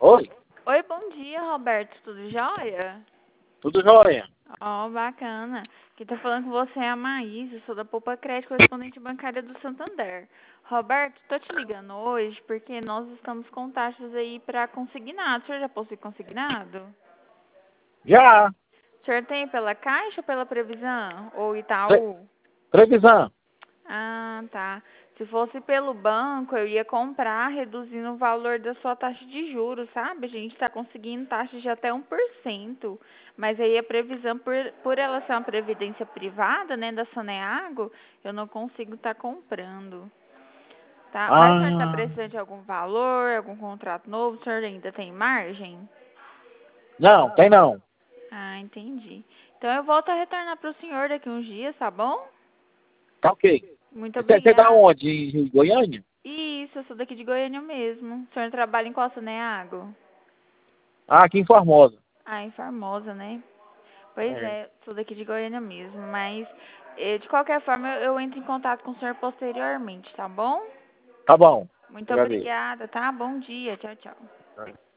Oi, Oi, bom dia, Roberto. Tudo jóia? tudo jóia? Ó, bacana. Quem tá falando com você é a Maís, eu sou da Poupa Crédito, correspondente bancária do Santander. Roberto, tô te ligando hoje porque nós estamos com taxas aí para consignado. O senhor já possui consignado? Já, O senhor tem pela Caixa ou pela Previsão? Ou pre- Itaú? previsão. Ah, tá. Se fosse pelo banco, eu ia comprar reduzindo o valor da sua taxa de juros, sabe? A gente está conseguindo taxas de até 1%. Mas aí a previsão, por ela ser uma previdência privada, né, da Saneago, eu não consigo estar comprando. Tá? Mas o senhor está Ah, precisando de algum valor, algum contrato novo? O senhor ainda tem margem? não, tem não. Ah, entendi. Então eu volto a retornar para o senhor daqui uns dias, tá bom? Tá ok. Muito Você tá obrigada. onde? Em Goiânia? Isso, eu sou daqui de Goiânia mesmo. O senhor trabalha em qual Saneago? Ah, aqui em Formosa. Ah, em Formosa, né? Pois É, é, sou daqui de Goiânia mesmo. Mas, de qualquer forma, eu entro em contato com o senhor posteriormente, tá bom? tá bom. Muito Agradeço. obrigada, tá? Bom dia. Tchau, tchau.